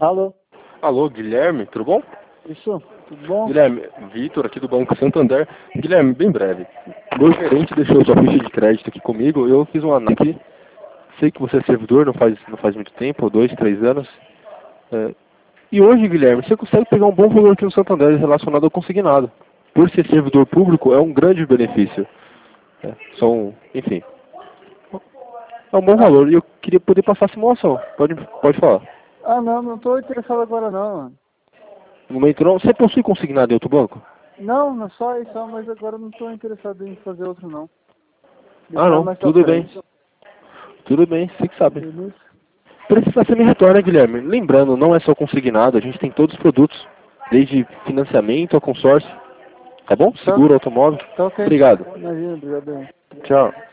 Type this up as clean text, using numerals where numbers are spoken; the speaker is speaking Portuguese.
Alô? Alô, Guilherme, tudo bom? Isso? Tudo bom? Guilherme, Vitor aqui do Banco Santander. Guilherme, bem breve. Meu gerente deixou sua ficha de crédito aqui comigo, eu fiz uma análise aqui. Sei que você é servidor, não faz muito tempo, 2, 3 anos. E hoje, Guilherme, você consegue pegar um bom valor aqui no Santander relacionado ao consignado. Por ser servidor público, é um grande benefício. Enfim, é um bom valor e eu queria poder passar a simulação. Pode falar. Não tô interessado agora não, mano. No momento não. Você possui consignado em outro banco? Não só isso, mas agora não tô interessado em fazer outro não. Ah, Deixar não, mais pra tudo bem. frente. Tudo bem, você que sabe. Beleza? Precisa você me retorna, Guilherme. Lembrando, não é só consignado, a gente tem todos os produtos, desde financiamento a consórcio. Tá bom? Tá, Seguro, automóvel. tá ok. Obrigado. Imagina, obrigado. Tchau.